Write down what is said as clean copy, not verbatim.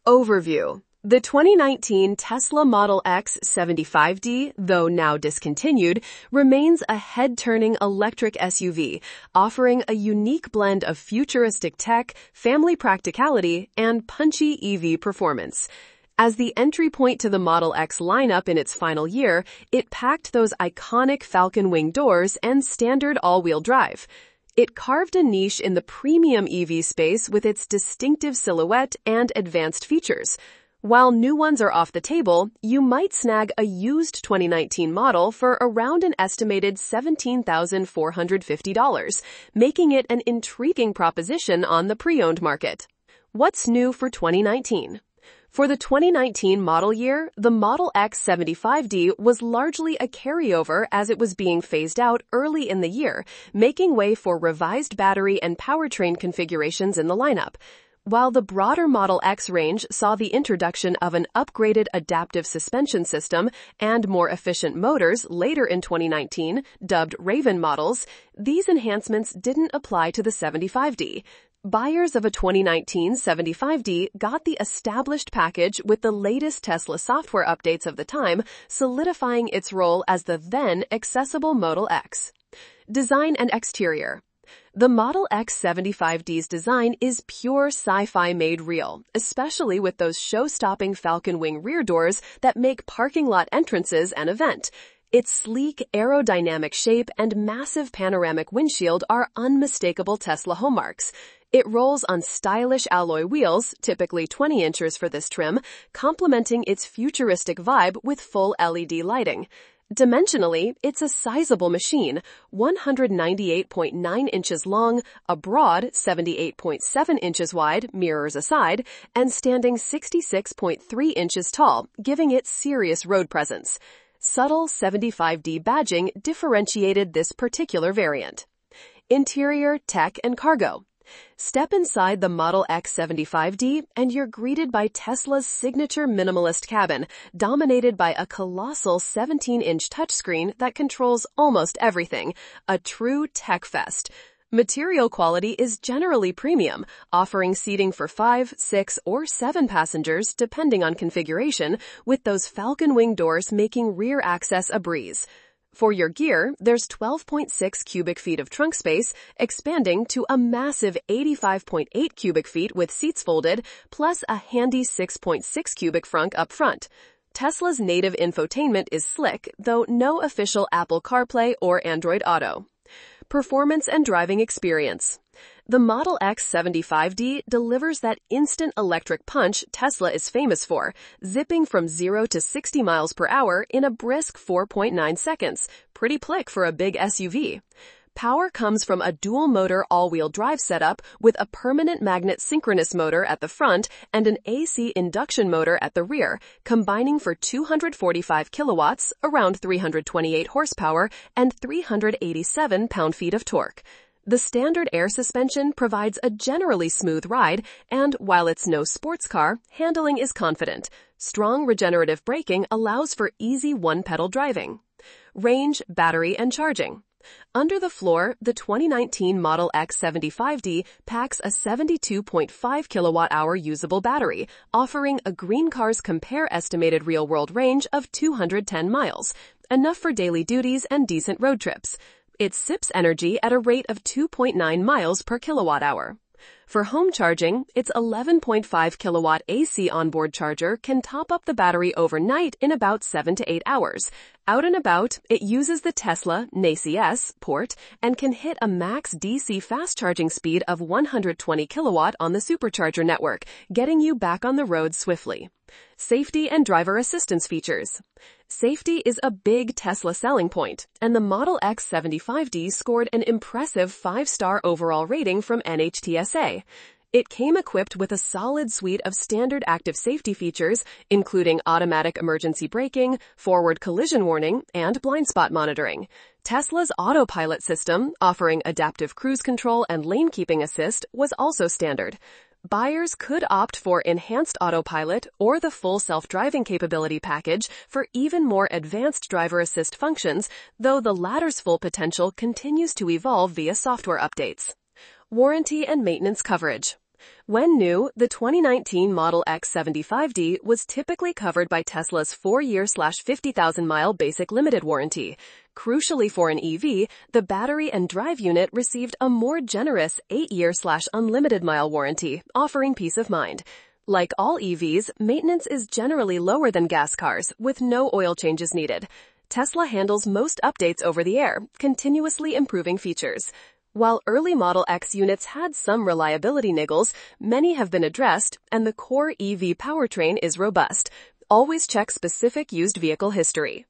Overview. The 2019 Tesla Model X 75D, though now discontinued, remains a head-turning electric SUV, offering a unique blend of futuristic tech, family practicality, and punchy EV performance. As the entry point to the Model X lineup in its final year, it packed those iconic Falcon Wing doors and standard all-wheel drive. It carved a niche in the premium EV space with its distinctive silhouette and advanced features. While new ones are off the table, you might snag a used 2019 model for around an estimated $17,450, making it an intriguing proposition on the pre-owned market. What's new for 2019? For the 2019 model year, the Model X 75D was largely a carryover as it was being phased out early in the year, making way for revised battery and powertrain configurations in the lineup. While the broader Model X range saw the introduction of an upgraded adaptive suspension system and more efficient motors later in 2019, dubbed Raven models, these enhancements didn't apply to the 75D. Buyers of a 2019 75D got the established package with the latest Tesla software updates of the time, solidifying its role as the then accessible Model X. Design and exterior. The Model X 75D's design is pure sci-fi made real, especially with those show-stopping Falcon Wing rear doors that make parking lot entrances an event. Its sleek, aerodynamic shape and massive panoramic windshield are unmistakable Tesla hallmarks. It rolls on stylish alloy wheels, typically 20 inches for this trim, complementing its futuristic vibe with full LED lighting. Dimensionally, it's a sizable machine, 198.9 inches long, a broad 78.7 inches wide, mirrors aside, and standing 66.3 inches tall, giving it serious road presence. Subtle 75D badging differentiated this particular variant. Interior, tech, and cargo. Step inside the Model X 75D and you're greeted by Tesla's signature minimalist cabin, dominated by a colossal 17-inch touchscreen that controls almost everything, a true tech fest. Material quality is generally premium, offering seating for 5, 6, or 7 passengers depending on configuration, with those Falcon Wing doors making rear access a breeze. For your gear, there's 12.6 cubic feet of trunk space, expanding to a massive 85.8 cubic feet with seats folded, plus a handy 6.6 cubic frunk up front. Tesla's native infotainment is slick, though no official Apple CarPlay or Android Auto. Performance and driving experience. The Model X 75D delivers that instant electric punch Tesla is famous for, zipping from 0 to 60 miles per hour in a brisk 4.9 seconds. Pretty plick for a big SUV. Power comes from a dual-motor all-wheel drive setup with a permanent magnet synchronous motor at the front and an AC induction motor at the rear, combining for 245 kilowatts, around 328 horsepower, and 387 pound-feet of torque. The standard air suspension provides a generally smooth ride, and while it's no sports car, handling is confident. Strong regenerative braking allows for easy one-pedal driving. Range, battery, and charging. Under the floor, the 2019 Model X 75D packs a 72.5 kilowatt-hour usable battery, offering a Green Cars Compare estimated real-world range of 210 miles, enough for daily duties and decent road trips. It sips energy at a rate of 2.9 miles per kilowatt-hour. For home charging, its 11.5 kilowatt AC onboard charger can top up the battery overnight in about 7 to 8 hours. Out and about, it uses the Tesla NACS port and can hit a max DC fast charging speed of 120 kilowatt on the supercharger network, getting you back on the road swiftly. Safety and driver assistance features. Safety is a big Tesla selling point, and the Model X 75D scored an impressive 5-star overall rating from NHTSA. It came equipped with a solid suite of standard active safety features, including automatic emergency braking, forward collision warning, and blind spot monitoring. Tesla's autopilot system, offering adaptive cruise control and lane keeping assist, was also standard. Buyers could opt for enhanced autopilot or the full self-driving capability package for even more advanced driver assist functions, though the latter's full potential continues to evolve via software updates. Warranty and maintenance coverage. When new, the 2019 Model X 75D was typically covered by Tesla's 4-year/50,000-mile basic limited warranty. Crucially for an EV, the battery and drive unit received a more generous 8-year/unlimited mile warranty, offering peace of mind. Like all EVs, maintenance is generally lower than gas cars, with no oil changes needed. Tesla handles most updates over the air, continuously improving features. While early Model X units had some reliability niggles, many have been addressed, and the core EV powertrain is robust. Always check specific used vehicle history.